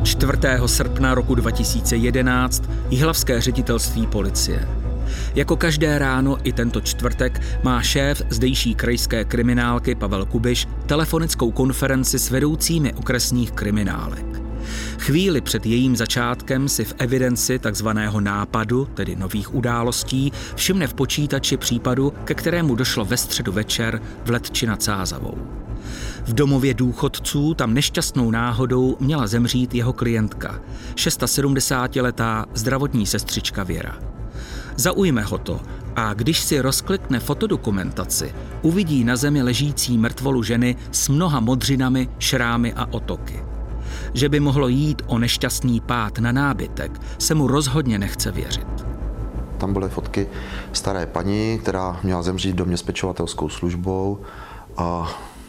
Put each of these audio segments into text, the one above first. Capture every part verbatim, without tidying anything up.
čtvrtého srpna roku dva tisíce jedenáct jihlavské ředitelství policie. Jako každé ráno i tento čtvrtek má šéf zdejší krajské kriminálky Pavel Kubiš telefonickou konferenci s vedoucími okresních kriminálek. Chvíli před jejím začátkem si v evidenci takzvaného nápadu, tedy nových událostí, všimne v počítači případu, ke kterému došlo ve středu večer v Letči nad Sázavou. V domově důchodců tam nešťastnou náhodou měla zemřít jeho klientka, sedmdesátišestiletá zdravotní sestřička Věra. Zaujme ho to a když si rozklikne fotodokumentaci, uvidí na zemi ležící mrtvolu ženy s mnoha modřinami, šrámy a otoky. Že by mohlo jít o nešťastný pád na nábytek, se mu rozhodně nechce věřit. Tam byly fotky staré paní, která měla zemřít v domě s pečovatelskou službou a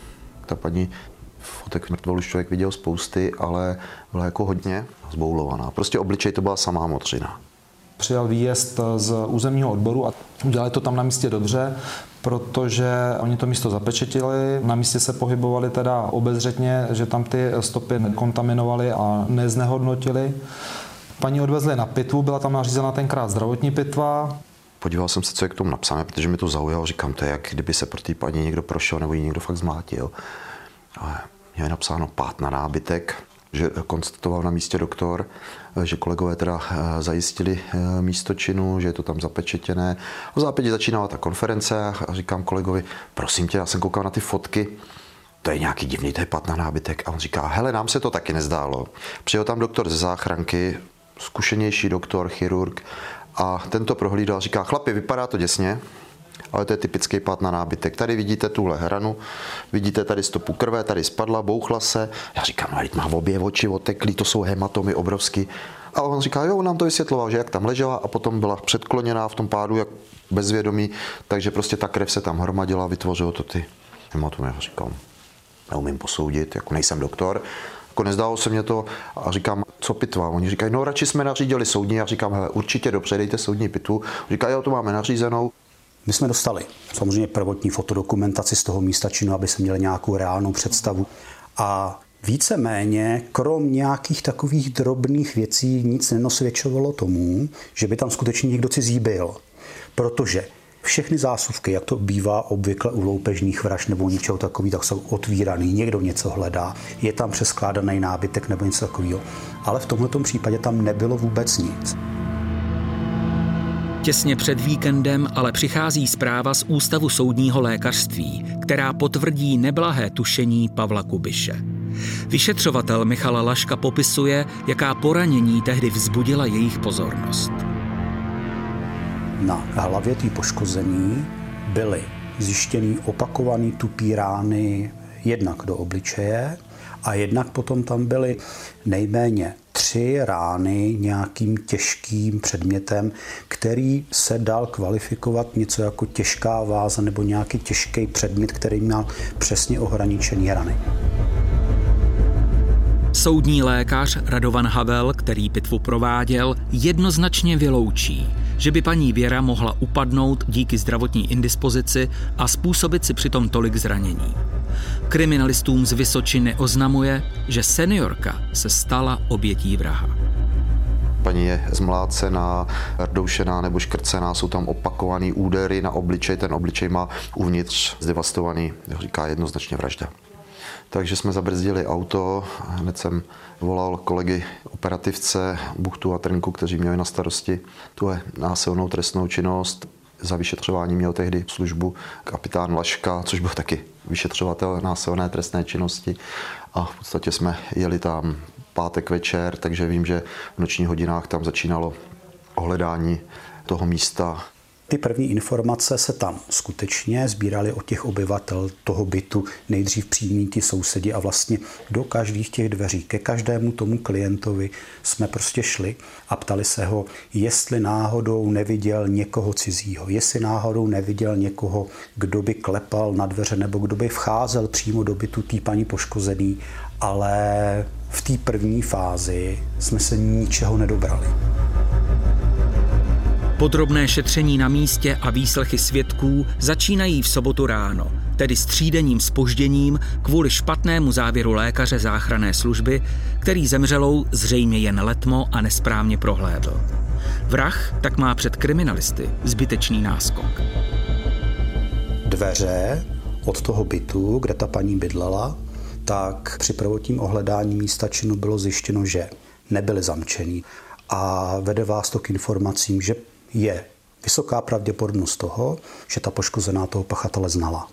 ta paní fotek mrtvolu člověk viděl spousty, ale byla jako hodně zboulovaná. Prostě obličej to byla samá modřina. Přijal výjezd z územního odboru a udělali to tam na místě dobře, protože oni to místo zapečetili, na místě se pohybovali teda obezřetně, že tam ty stopy nekontaminovali a neznehodnotili. Paní odvezli na pitvu, byla tam nařízena tenkrát zdravotní pitva. Podíval jsem se, co je k tomu napsané, protože mi to zaujalo, říkám, to je jak kdyby se pro té paní někdo prošel nebo ji někdo fakt zmlátil. Ale je napsáno pád na nábytek, že konstatoval na místě doktor, že kolegové teda zajistili místo činu, že je to tam zapečetěné. V zápěti začínala ta konference a říkám kolegovi, prosím tě, já jsem koukal na ty fotky, to je nějaký divný, to je pád na nábytek. A on říká, hele, nám se to taky nezdálo. Přijel tam doktor ze záchranky, zkušenější doktor, chirurg, a tento prohlídal, říká, chlapi, vypadá to děsně, ale to je typický pád na nábytek. Tady vidíte tuhle hranu, vidíte tady stopu krve, tady spadla, bouchla se. Já říkám, no, má obě oči oteklý, to jsou hematomy obrovský. A on říká, jo, on nám to vysvětloval, že jak tam ležela a potom byla předkloněná v tom pádu, jak bezvědomí, takže prostě ta krev se tam hromadila a vytvořilo to ty hematomy. Já říkám, neumím posoudit, jako nejsem doktor. Jako nezdálo se mě to a říkám, co pitva? Oni říkají, no radši jsme nařídili soudní. Já říkám, hele, určitě dobře, dejte soudní pitvu. Říkají, jo, to máme nařízenou. My jsme dostali samozřejmě prvotní fotodokumentaci z toho místa činu, aby se měli nějakou reálnou představu. A víceméně, krom nějakých takových drobných věcí, nic nenosvědčovalo tomu, že by tam skutečně někdo cizí byl. Protože všechny zásuvky, jak to bývá obvykle u loupežných vražd nebo něčeho takového, tak jsou otvíraný, někdo něco hledá, je tam přeskládaný nábytek nebo něco takového. Ale v tomto případě tam nebylo vůbec nic. Těsně před víkendem ale přichází zpráva z Ústavu soudního lékařství, která potvrdí neblahé tušení Pavla Kubiše. Vyšetřovatel Michal Laška popisuje, jaká poranění tehdy vzbudila jejich pozornost. Na hlavě té poškozený byly zjištěný opakovaný tupý rány jednak do obličeje a jednak potom tam byly nejméně tři rány nějakým těžkým předmětem, který se dal kvalifikovat něco jako těžká váza nebo nějaký těžký předmět, který měl přesně ohraničený rany. Soudní lékař Radovan Havel, který pitvu prováděl, jednoznačně vyloučí, že by paní Věra mohla upadnout díky zdravotní indispozici a způsobit si přitom tolik zranění. Kriminalistům z Vysočiny oznamuje, že seniorka se stala obětí vraha. Paní je zmlácená, rdoušená nebo škrcená, jsou tam opakované údery na obličej, ten obličej má uvnitř zdevastovaný, říká jednoznačně vražda. Takže jsme zabrzdili auto, hned jsem volal kolegy operativce Buchtu a Trnku, kteří měli na starosti tuhle násilnou trestnou činnost. Za vyšetřování měl tehdy službu kapitán Laška, což byl taky vyšetřovatel násilné trestné činnosti. A v podstatě jsme jeli tam pátek večer, takže vím, že v nočních hodinách tam začínalo ohledání toho místa. Ty první informace se tam skutečně sbíraly od těch obyvatel toho bytu, nejdřív přímí ti sousedi a vlastně do každých těch dveří, ke každému tomu klientovi jsme prostě šli a ptali se ho, jestli náhodou neviděl někoho cizího, jestli náhodou neviděl někoho, kdo by klepal na dveře nebo kdo by vcházel přímo do bytu té paní poškozený, ale v té první fázi jsme se ničeho nedobrali. Podrobné šetření na místě a výslechy svědků začínají v sobotu ráno, tedy s třídenním zpožděním kvůli špatnému závěru lékaře záchranné služby, který zemřelou zřejmě jen letmo a nesprávně prohlédl. Vrah tak má před kriminalisty zbytečný náskok. Dveře od toho bytu, kde ta paní bydlela, tak při prvotním ohledání místa činu bylo zjištěno, že nebyly zamčený. A vede vás to k informacím, že je vysoká pravděpodobnost toho, že ta poškozená toho pachatele znala.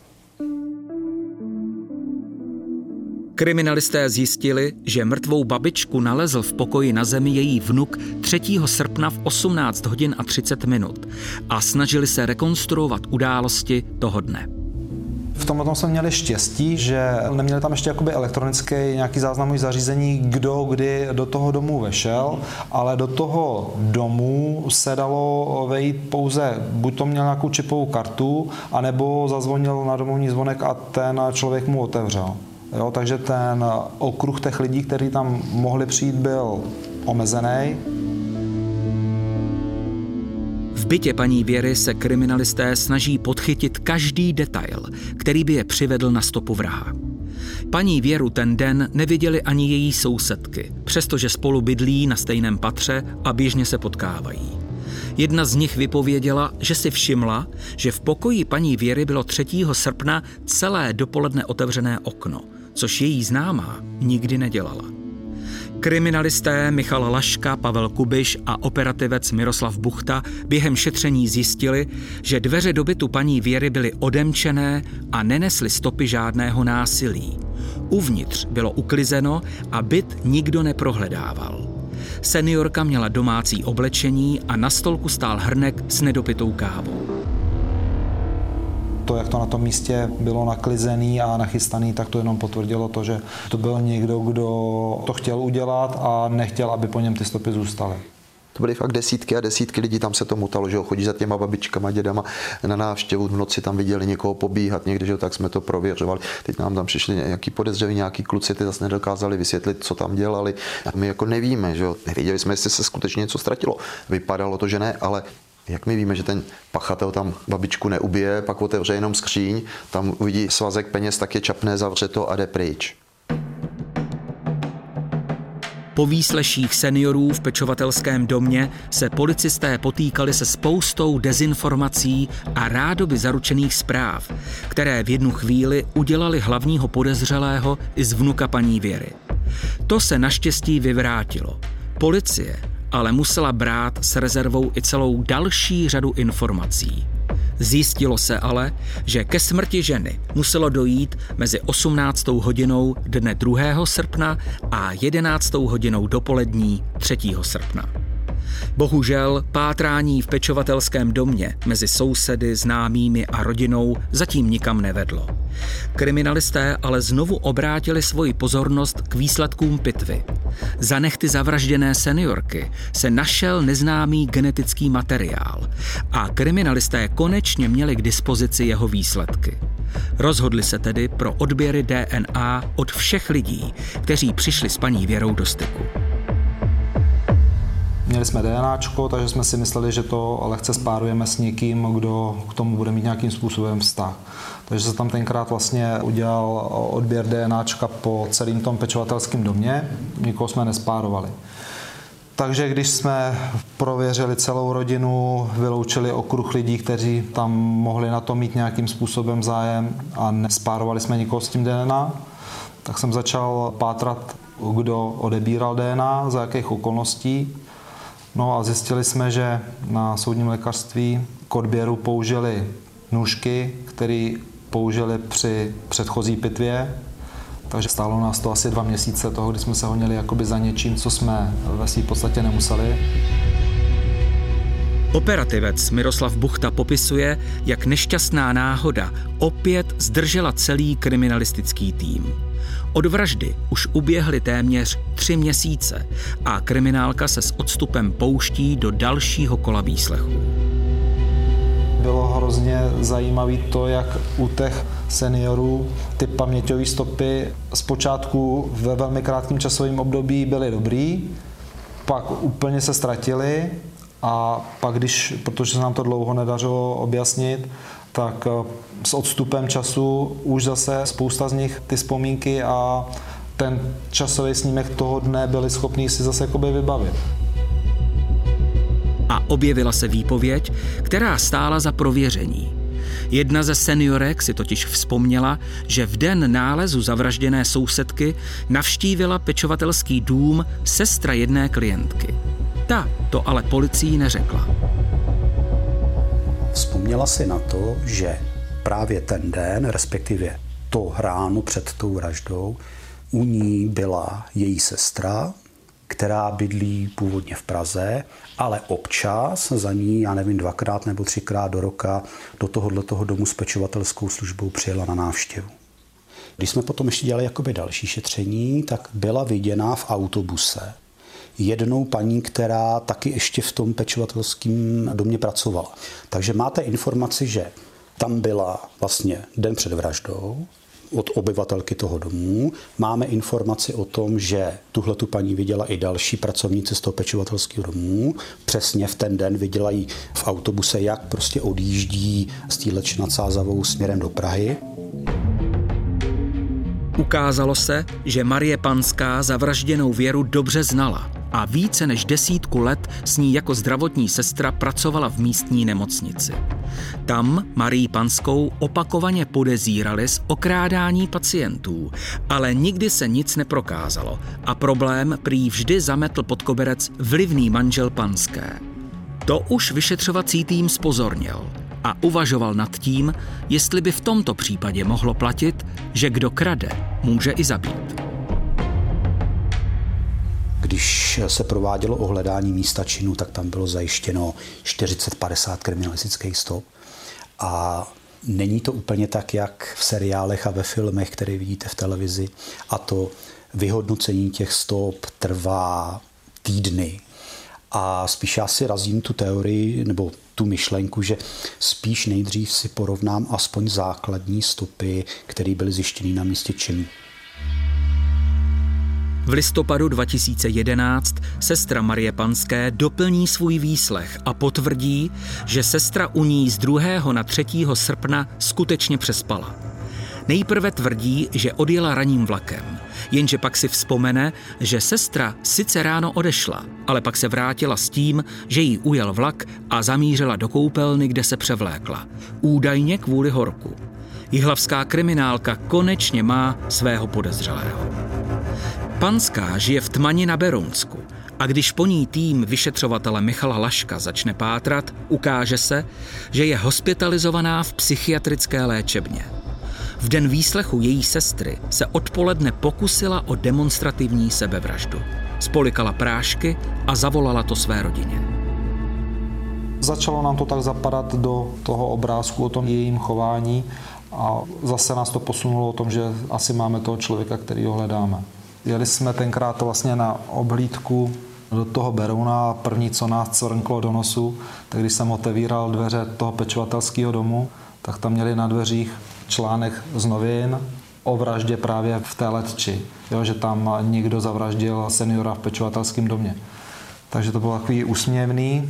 Kriminalisté zjistili, že mrtvou babičku nalezl v pokoji na zemi její vnuk třetího srpna v osmnáct hodin a třicet minut a snažili se rekonstruovat události toho dne. V tomhle tom jsme měli štěstí, že neměli tam ještě jakoby elektronické nějaký záznamový zařízení, kdo kdy do toho domu vešel, ale do toho domu se dalo vejít pouze, buď to měl nějakou čipovou kartu, anebo zazvonil na domovní zvonek a ten člověk mu otevřel. Jo, takže ten okruh těch lidí, kteří tam mohli přijít, byl omezený. V bytě paní Věry se kriminalisté snaží podchytit každý detail, který by je přivedl na stopu vraha. Paní Věru ten den neviděli ani její sousedky, přestože spolu bydlí na stejném patře a běžně se potkávají. Jedna z nich vypověděla, že si všimla, že v pokoji paní Věry bylo třetího srpna celé dopoledne otevřené okno, což její známá nikdy nedělala. Kriminalisté Michal Laška, Pavel Kubiš a operativec Miroslav Buchta během šetření zjistili, že dveře do bytu paní Věry byly odemčené a nenesly stopy žádného násilí. Uvnitř bylo uklizeno a byt nikdo neprohledával. Seniorka měla domácí oblečení a na stolku stál hrnek s nedopitou kávou. To, jak to na tom místě bylo naklizený a nachystaný, tak to jenom potvrdilo to, že to byl někdo, kdo to chtěl udělat a nechtěl, aby po něm ty stopy zůstaly. To byly fakt desítky a desítky lidí, tam se to mutalo, že jo, chodí za těma babičkama, dědama na návštěvu, v noci tam viděli někoho pobíhat někdy, že jo, tak jsme to prověřovali. Teď nám tam přišli nějaký podezřelí, nějaký kluci, ty zase nedokázali vysvětlit, co tam dělali. A my jako nevíme, že jo, nevěděli jsme, jestli se skutečně něco ztratilo. Vypadalo to, že ne, ale jak my víme, že ten pachatel tam babičku neubije, pak otevře jenom skříň, tam uvidí svazek peněz, tak je čapné, zavře to a jde pryč. Po výsleších seniorů v pečovatelském domě se policisté potýkali se spoustou dezinformací a rádoby zaručených zpráv, které v jednu chvíli udělali hlavního podezřelého i z vnuka paní Věry. To se naštěstí vyvrátilo. Policie ale musela brát s rezervou i celou další řadu informací. Zjistilo se ale, že ke smrti ženy muselo dojít mezi osmnáctou hodinou dne druhého srpna a jedenáctou hodinou dopolední třetího srpna. Bohužel pátrání v pečovatelském domě mezi sousedy, známými a rodinou zatím nikam nevedlo. Kriminalisté ale znovu obrátili svoji pozornost k výsledkům pitvy. Za nehty zavražděné seniorky se našel neznámý genetický materiál a kriminalisté konečně měli k dispozici jeho výsledky. Rozhodli se tedy pro odběry D N A od všech lidí, kteří přišli s paní Věrou do styku. Měli jsme DNAčko, takže jsme si mysleli, že to lehce spárujeme s někým, kdo k tomu bude mít nějakým způsobem vztah. Takže se tam tenkrát vlastně udělal odběr DNAčka po celém tom pečovatelském domě, nikoho jsme nespárovali. Takže když jsme prověřili celou rodinu, vyloučili okruh lidí, kteří tam mohli na to mít nějakým způsobem zájem a nespárovali jsme nikoho s tím D N A, tak jsem začal pátrat, kdo odebíral D N A, za jakých okolností. No a zjistili jsme, že na soudním lékařství k odběru použili nůžky, které použili při předchozí pitvě. Takže stálo nás to asi dva měsíce toho, kdy jsme se honili jakoby za něčím, co jsme ve své podstatě nemuseli. Operativec Miroslav Buchta popisuje, jak nešťastná náhoda opět zdržela celý kriminalistický tým. Od vraždy už uběhly téměř tři měsíce a kriminálka se s odstupem pouští do dalšího kola výslechu. Bylo hrozně zajímavé to, jak u těch seniorů ty paměťové stopy zpočátku ve velmi krátkém časovém období byly dobrý, pak úplně se ztratily a pak když, protože se nám to dlouho nedařilo objasnit, tak s odstupem času už zase spousta z nich ty vzpomínky a ten časový snímek toho dne byli schopní si zase jakoby vybavit. A objevila se výpověď, která stála za prověření. Jedna ze seniorek si totiž vzpomněla, že v den nálezu zavražděné sousedky navštívila pečovatelský dům sestra jedné klientky. Ta to ale policii neřekla. Vzpomněla si na to, že právě ten den, respektive to ráno před tou vraždou, u ní byla její sestra, která bydlí původně v Praze, ale občas za ní, já nevím, dvakrát nebo třikrát do roka do tohoto domu s pečovatelskou službou přijela na návštěvu. Když jsme potom ještě dělali jakoby další šetření, tak byla viděná v autobuse jednou paní, která taky ještě v tom pečovatelském domě pracovala. Takže máte informaci, že tam byla vlastně den před vraždou od obyvatelky toho domu. Máme informaci o tom, že tuhle tu paní viděla i další pracovníci z toho pečovatelského domu. Přesně v ten den viděla ji v autobuse, jak prostě odjíždí z Týleč nad Sázavou směrem do Prahy. Ukázalo se, že Marie Panská zavražděnou Věru dobře znala a více než desítku let s ní jako zdravotní sestra pracovala v místní nemocnici. Tam Marii Panskou opakovaně podezírali z okrádání pacientů, ale nikdy se nic neprokázalo a problém prý vždy zametl pod koberec vlivný manžel Panské. To už vyšetřovací tým zpozornil a uvažoval nad tím, jestli by v tomto případě mohlo platit, že kdo krade, může i zabít. Když se provádělo ohledání místa činu, tak tam bylo zajištěno čtyřicet padesát kriminalistických stop. A není to úplně tak, jak v seriálech a ve filmech, které vidíte v televizi. A to vyhodnocení těch stop trvá týdny. A spíš já si razím tu teorii nebo tu myšlenku, že spíš nejdřív si porovnám aspoň základní stopy, které byly zjištěny na místě činu. V listopadu dva tisíce jedenáct sestra Marie Panské doplní svůj výslech a potvrdí, že sestra u ní z druhého na třetího srpna skutečně přespala. Nejprve tvrdí, že odjela ranním vlakem, jenže pak si vzpomene, že sestra sice ráno odešla, ale pak se vrátila s tím, že jí ujel vlak a zamířila do koupelny, kde se převlékla. Údajně kvůli horku. Jihlavská kriminálka konečně má svého podezřelého. Panská žije v Tmani na Berounsku a když po ní tým vyšetřovatele Michala Laška začne pátrat, ukáže se, že je hospitalizovaná v psychiatrické léčebně. V den výslechu její sestry se odpoledne pokusila o demonstrativní sebevraždu. Spolikala prášky a zavolala to své rodině. Začalo nám to tak zapadat do toho obrázku o tom jejím chování a zase nás to posunulo o tom, že asi máme toho člověka, který ho hledáme. Jeli jsme tenkrát vlastně na obhlídku do toho Berouna a první, co nás crnklo do nosu, tak když jsem otevíral dveře toho pečovatelského domu, tak tam měli na dveřích článek z novin o vraždě právě v té Letči, jo, že tam někdo zavraždil seniora v pečovatelském domě. Takže to bylo takový úsměvný.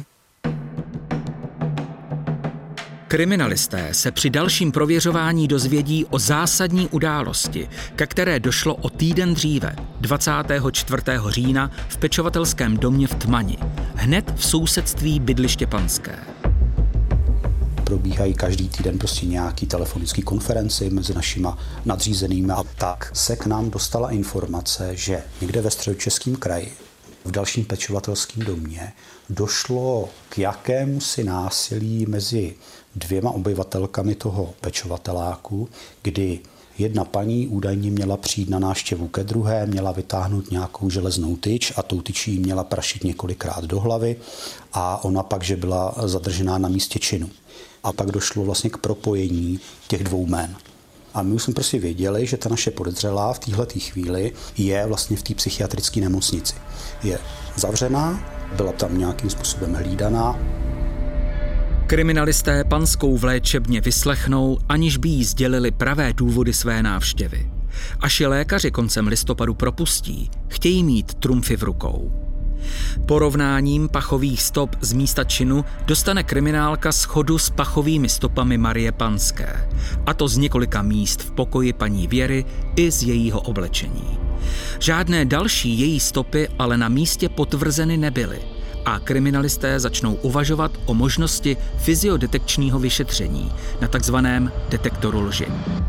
Kriminalisté se při dalším prověřování dozvědí o zásadní události, ke které došlo o týden dříve, dvacátého čtvrtého října v pečovatelském domě v Tmani, hned v sousedství bydliště Panské. Probíhají každý týden prostě nějaký telefonický konferenci mezi našima nadřízenými a tak se k nám dostala informace, že někde ve Středočeském kraji v dalším pečovatelském domě došlo k jakémusi násilí mezi dvěma obyvatelkami toho pečovateláku, kdy jedna paní údajně měla přijít na návštěvu ke druhé, měla vytáhnout nějakou železnou tyč a tou tyčí měla prašit několikrát do hlavy a ona pak, že byla zadržená na místě činu. A pak došlo vlastně k propojení těch dvou jmén. A my už jsme prostě věděli, že ta naše podezřelá v téhleté chvíli je vlastně v té psychiatrické nemocnici. Je zavřená, byla tam nějakým způsobem hlídaná. Kriminalisté Panskou v léčebně vyslechnou, aniž by jí sdělili pravé důvody své návštěvy. Až je lékaři koncem listopadu propustí, chtějí mít trumfy v rukou. Porovnáním pachových stop z místa činu dostane kriminálka shodu s pachovými stopami Marie Panské. A to z několika míst v pokoji paní Věry i z jejího oblečení. Žádné další její stopy ale na místě potvrzeny nebyly a kriminalisté začnou uvažovat o možnosti fyziodetekčního vyšetření na takzvaném detektoru lži.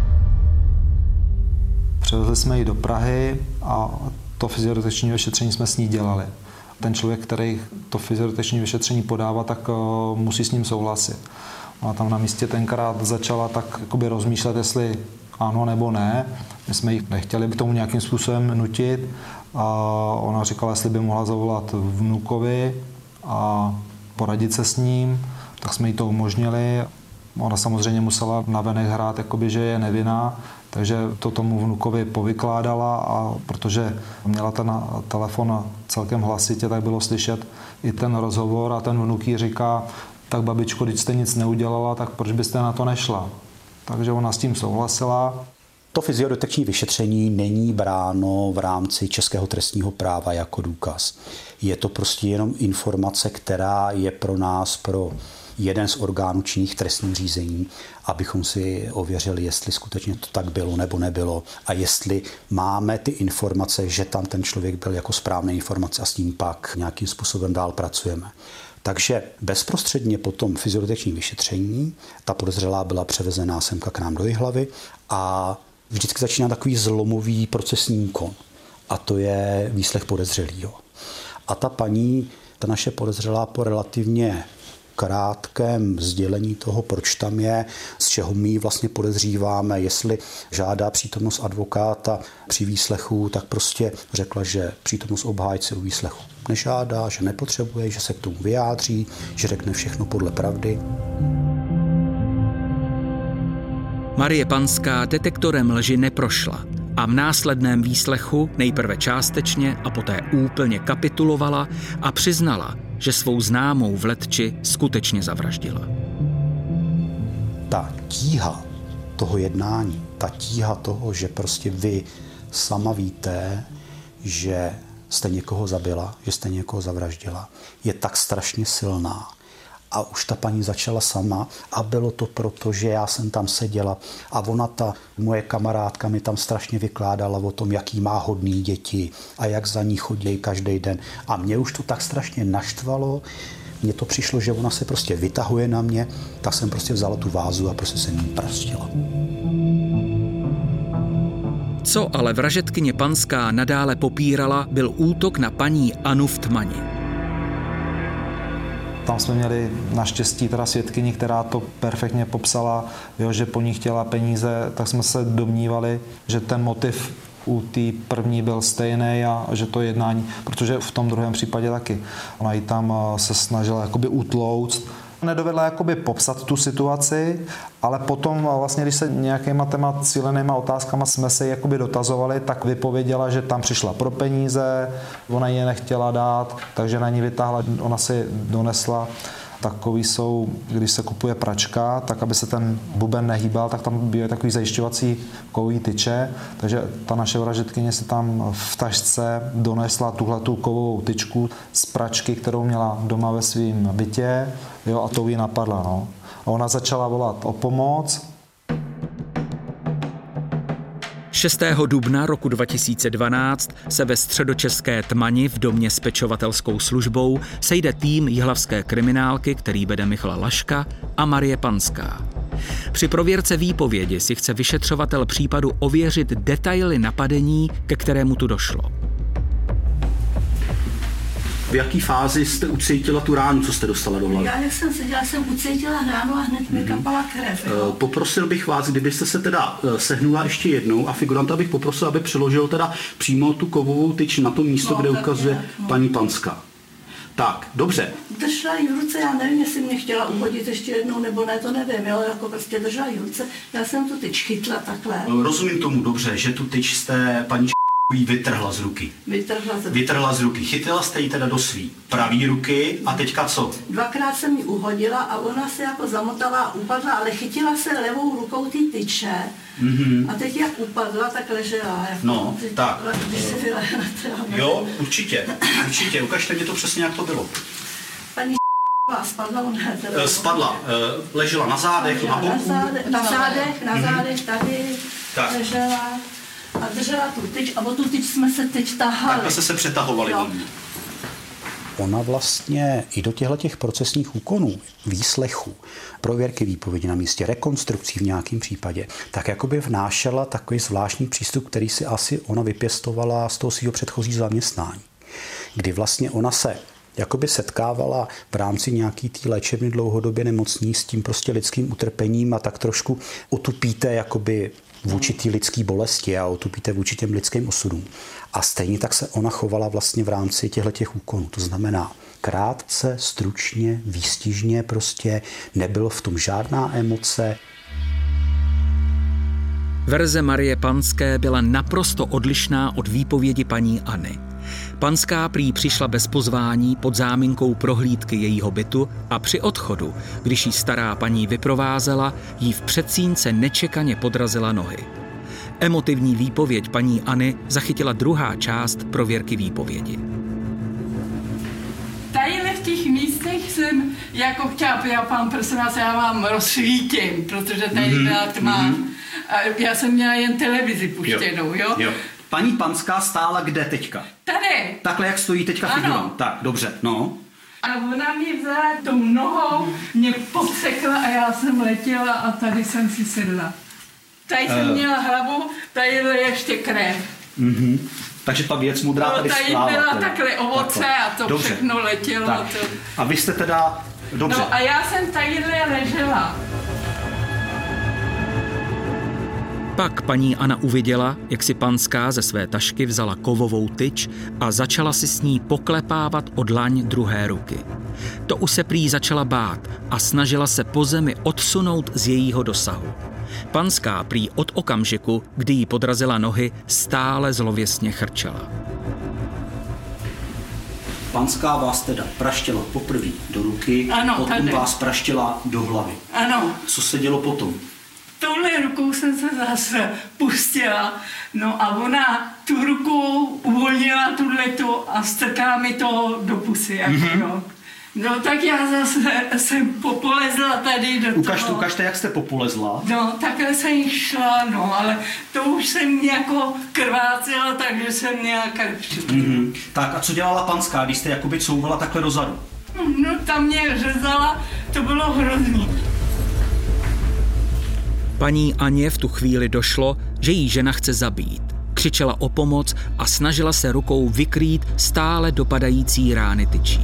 Přivezli jsme ji do Prahy a to fyziodetekční vyšetření jsme s ní dělali. Ten člověk, který to fyziodetekční vyšetření podává, tak uh, musí s ním souhlasit. Ona tam na místě tenkrát začala tak jakoby rozmýšlet, jestli ano nebo ne. My jsme ji nechtěli k tomu nějakým způsobem nutit a ona říkala, jestli by mohla zavolat vnukovi a poradit se s ním, tak jsme jí to umožnili. Ona samozřejmě musela navenek hrát, jakoby, že je nevinná, takže to tomu vnukovi povykládala a protože měla ten telefon celkem hlasitě, tak bylo slyšet i ten rozhovor a ten vnuk jí říká, tak babičko, když jste nic neudělala, tak proč byste na to nešla? Takže ona s tím souhlasila. To fyziodetekční vyšetření není bráno v rámci českého trestního práva jako důkaz. Je to prostě jenom informace, která je pro nás, pro jeden z orgánů činných trestním řízení, abychom si ověřili, jestli skutečně to tak bylo nebo nebylo a jestli máme ty informace, že tam ten člověk byl jako správné informace a s tím pak nějakým způsobem dál pracujeme. Takže bezprostředně po tom fyziodetekčním vyšetření ta podezřelá byla převezená semka k nám do Jihlavy a vždycky začíná takový zlomový procesní úkon a to je výslech podezřelýho. A ta paní, ta naše podezřelá po relativně krátkém sdělení toho, proč tam je, z čeho my vlastně podezříváme, jestli žádá přítomnost advokáta při výslechu, tak prostě řekla, že přítomnost obhájce u výslechu nežádá, že nepotřebuje, že se k tomu vyjádří, že řekne všechno podle pravdy. Marie Panská detektorem lži neprošla a v následném výslechu nejprve částečně a poté úplně kapitulovala a přiznala, že svou známou v Letči skutečně zavraždila. Ta tíha toho jednání, ta tíha toho, že prostě vy sama víte, že jste někoho zabila, že jste někoho zavraždila, je tak strašně silná. A už ta paní začala sama a bylo to proto, že já jsem tam seděla a ona, ta moje kamarádka, mi tam strašně vykládala o tom, jaký má hodný děti a jak za ní chodí každý den. A mě už to tak strašně naštvalo, mně to přišlo, že ona se prostě vytahuje na mě, tak jsem prostě vzala tu vázu a prostě jsem jí prastila. Co ale vražedkyně Panská nadále popírala, byl útok na paní Anu v Tmani. Tam jsme měli naštěstí teda svědkyni, která to perfektně popsala, jo, že po ní chtěla peníze, tak jsme se domnívali, že ten motiv u té první byl stejný a že to jednání, protože v tom druhém případě taky. Ona ji tam se snažila jakoby utlouct, nedovedla jakoby popsat tu situaci, ale potom vlastně, když se nějakýma téma cílenýma otázkama jsme se jakoby dotazovali, tak vypověděla, že tam přišla pro peníze, ona ji nechtěla dát, takže na ní vytáhla, ona si donesla. Takový jsou, když se kupuje pračka, tak aby se ten buben nehýbal, tak tam bývají takový zajišťovací kovový tyče, takže ta naše vražedkyně si tam v tašce donesla tuhletu kovovou tyčku z pračky, kterou měla doma ve svém bytě, jo, a to jí napadla. No. A ona začala volat o pomoc. šestého dubna roku dva tisíce dvanáct se ve středočeské Tmani v domě s pečovatelskou službou sejde tým jihlavské kriminálky, který vede Michal Laška a Marie Panská. Při prověrce výpovědi si chce vyšetřovatel případu ověřit detaily napadení, ke kterému tu došlo. V jaký fázi jste ucítila tu ránu, co jste dostala do hlavy? Já, jak jsem seděla, jsem ucítila ránu a hned mi kapala krev. Jo. Poprosil bych vás, kdybyste se teda sehnula ještě jednou a figuranta bych poprosil, aby přiložil teda přímo tu kovovou tyč na to místo, no, kde ukazuje tak, no. paní Panská. Tak, dobře. Držela jí v ruce, já nevím, jestli mě chtěla uhodit ještě jednou, nebo ne, to nevím, jo, jako prostě držela jí v ruce. Já jsem tu tyč chytla takhle. Rozumím tomu dobře, že tu tyč jste paní jí vytrhla z ruky. Vytrhla z ruky. Vytrhla z ruky. Chytila jste ji teda do svý pravý ruky a teďka co? Dvakrát jsem ji uhodila a ona se jako zamotala, upadla, ale chytila se levou rukou ty tyče. Mm-hmm. A teď jak upadla, tak ležela. Jako no, teď, tak. Když se vylehla třeba. Jo, určitě. Určitě. Ukažte mi to přesně, jak to bylo. Paní spadla, ona teda. Spadla, ležela na zádech, ležela na boku. Na zádech, na zádech, na zádech mm-hmm. tady tak. Ležela. A držela tu tyč a o tu tyč jsme se teď tahali. Takhle se se přetahovali. Jo. Ona vlastně i do těchto procesních úkonů, výslechů, prověrky výpovědi na místě, rekonstrukcí v nějakém případě, tak jakoby vnášela takový zvláštní přístup, který si asi ona vypěstovala z toho svého předchozího zaměstnání. Kdy vlastně ona se jakoby setkávala v rámci nějaký té léčebny dlouhodobě nemocní s tím prostě lidským utrpením a tak trošku otupíte jakoby vůči té lidské bolesti a otupíte vůči těm lidským osudům. A stejně tak se ona chovala vlastně v rámci těchto úkonů. To znamená krátce, stručně, výstižně prostě, nebylo v tom žádná emoce. Verze Marie Panské byla naprosto odlišná od výpovědi paní Anny. Panská prý přišla bez pozvání pod záminkou prohlídky jejího bytu a při odchodu, když jí stará paní vyprovázela, jí v předsínce nečekaně podrazila nohy. Emotivní výpověď paní Anny zachytila druhá část prověrky výpovědi. Tadyhle v těch místech jsem jako chtěla, já pán, prosím vás, já vám rozsvítím, protože tady mm-hmm. byla tma. Mm-hmm. A já jsem měla jen televizi puštěnou, jo? jo. Paní Panská stála kde teďka? Tady. Takhle, jak stojí teďka figurant. Tak, dobře, no. A ona mi vzala tou nohou, mě podsekla a já jsem letěla a tady jsem si sedla. Tady jsem uh. měla hlavu, tady je ještě krev. Mm-hmm. Takže ta věc mudrá no, tady tady stála. Tady byla teda. takhle ovoce takhle. A to dobře. Všechno letělo. Tak. To... A vy jste teda... Dobře. No a já jsem tadyhle ležela. Pak paní Anna uviděla, jak si Panská ze své tašky vzala kovovou tyč a začala si s ní poklepávat o dlaň druhé ruky. To už se prý začala bát a snažila se po zemi odsunout z jejího dosahu. Panská prý od okamžiku, kdy jí podrazila nohy, stále zlověsně chrčela. Panská vás teda praštěla poprvé do ruky, ano, potom tady. Vás praštěla do hlavy. Ano. Co se dělo potom? Touhle rukou jsem se zase pustila, no a ona tu ruku uvolnila tuhletu a strkala mi to do pusy, jako mm-hmm. jo. No tak já zase jsem popolezla tady do Ukaž, toho. Ukažte, jak jste popolezla. No, takhle jsem šla, no, ale to už jsem jako krvácela, takže jsem měla krv. Mm-hmm. Tak a co dělala Panská, když jste jakoby couvala takhle dozadu? No, tam mě řezala, to bylo hrozný. Paní Aně v tu chvíli došlo, že jí žena chce zabít. Křičela o pomoc a snažila se rukou vykrýt stále dopadající rány tyčí.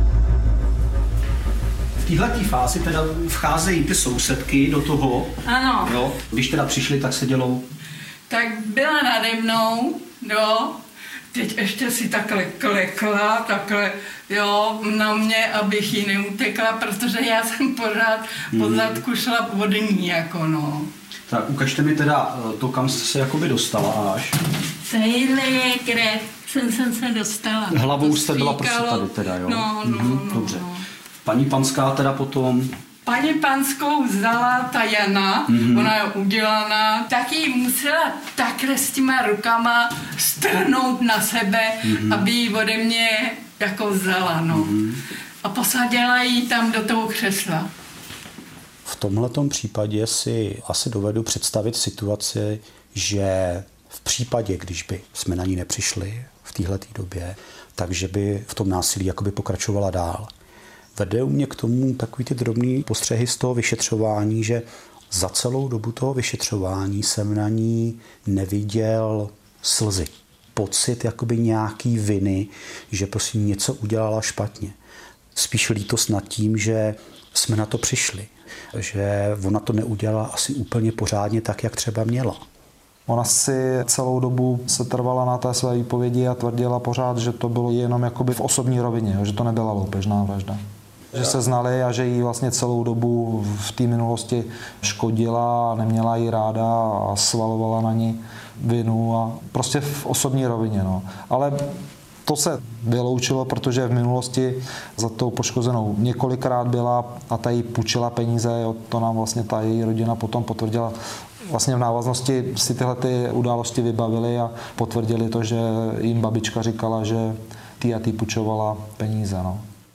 V téhletý fázi teda vcházejí ty sousedky do toho. Ano. Jo, když teda přišli, tak se dělo... Tak byla nade mnou, jo, teď ještě si takhle klekla, takhle, jo, na mě, abych jí neutekla, protože já jsem pořád mm. pod zadku šla od ní, jako no. Tak ukažte mi teda to, kam jste se jakoby dostala až. Tadyhle je krev, jsem, jsem se dostala. Hlavou jste byla prostě tady teda, jo? No, no, mhm, no. Dobře. No. Paní Panská teda potom... Paní Panskou vzala ta Jana, mm-hmm. ona je udělaná, tak jí musela takhle s těma rukama strhnout na sebe, mm-hmm. aby ji ode mě jako vzala, no. Mm-hmm. A posadila ji tam do toho křesla. V tomhletom případě si asi dovedu představit situaci, že v případě, když by jsme na ní nepřišli v téhleté době, takže by v tom násilí jakoby pokračovala dál. Vede u mě k tomu takový ty drobný postřehy z toho vyšetřování, že za celou dobu toho vyšetřování jsem na ní neviděl slzy. Pocit jakoby nějaký viny, že prostě něco udělala špatně. Spíš lítost nad tím, že jsme na to přišli. Že ona to neudělala asi úplně pořádně tak, jak třeba měla. Ona si celou dobu se trvala na té své výpovědi a tvrdila pořád, že to bylo jenom jakoby v osobní rovině, že to nebyla loupežná vražda. Že se znali a že jí vlastně celou dobu v té minulosti škodila, neměla jí ráda a svalovala na ní vinu a prostě v osobní rovině. No. Ale to se vyloučilo, protože v minulosti za tou poškozenou několikrát byla a ta jí půjčila peníze, jo, to nám vlastně ta její rodina potom potvrdila. Vlastně v návaznosti si tyhle ty události vybavili a potvrdili to, že jim babička říkala, že tý a tý půjčovala peníze. No.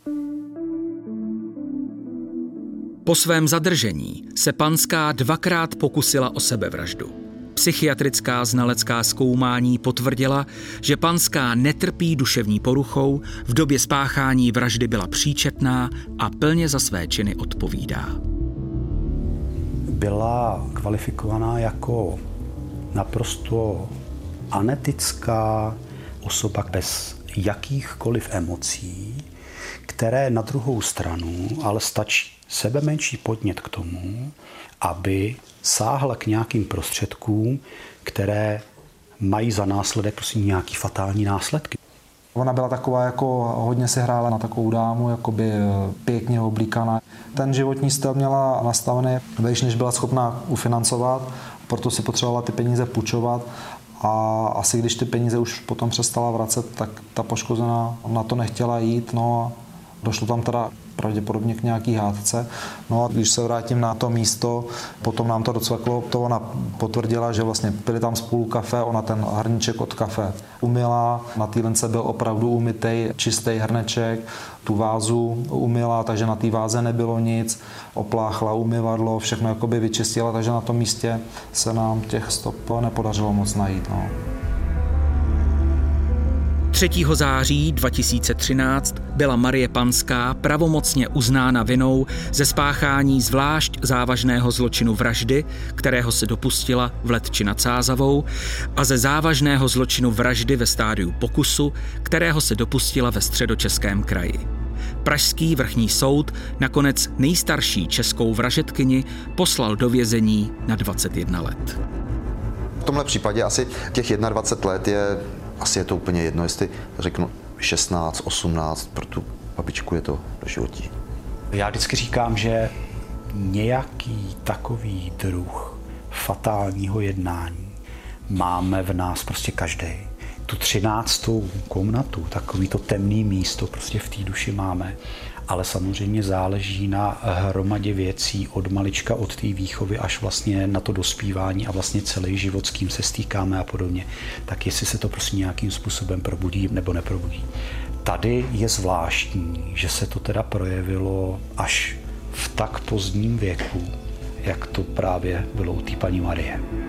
Po svém zadržení se Panská dvakrát pokusila o sebevraždu. Psychiatrická znalecká zkoumání potvrdila, že Panská netrpí duševní poruchou, v době spáchání vraždy byla příčetná a plně za své činy odpovídá. Byla kvalifikovaná jako naprosto anetická osoba bez jakýchkoliv emocí, které na druhou stranu ale stačí sebemenší podnět k tomu, aby sáhla k nějakým prostředkům, které mají za následek prostě nějaký fatální následky. Ona byla taková, jako hodně si hrála na takovou dámu, jakoby pěkně oblíkaná. Ten životní styl měla nastavený vejš, než byla schopná ufinancovat, proto si potřebovala ty peníze půjčovat a asi když ty peníze už potom přestala vracet, tak ta poškozená na to nechtěla jít, no a došlo tam teda pravděpodobně k nějaký hádce. No a když se vrátím na to místo, potom nám to docvaklo, to ona potvrdila, že vlastně pili tam spolu kafe, ona ten hrníček od kafe umyla, na té lence byl opravdu umytej, čistý hrneček, tu vázu umyla, takže na té váze nebylo nic, opláchla umyvadlo, všechno jakoby vyčistila, takže na tom místě se nám těch stop nepodařilo moc najít. No. třetího září dva tisíce třináct byla Marie Panská pravomocně uznána vinou ze spáchání zvlášť závažného zločinu vraždy, kterého se dopustila v Letči nad Sázavou, a ze závažného zločinu vraždy ve stádiu pokusu, kterého se dopustila ve Středočeském kraji. Pražský vrchní soud nakonec nejstarší českou vražedkyni poslal do vězení na dvacet jedna let. V tomhle případě asi těch dvacet jedna let je Asi je to úplně jedno, jestli řeknu šestnáct, osmnáct, pro tu babičku je to do životí. Já vždycky říkám, že nějaký takový druh fatálního jednání máme v nás prostě každý. Tu třináctou komnatu, takový to temný místo prostě v té duši máme. Ale samozřejmě záleží na hromadě věcí od malička, od té výchovy až vlastně na to dospívání a vlastně celý život, s kým se stýkáme a podobně. Tak jestli se to prostě nějakým způsobem probudí nebo neprobudí. Tady je zvláštní, že se to teda projevilo až v tak pozdním věku, jak to právě bylo u té paní Marie.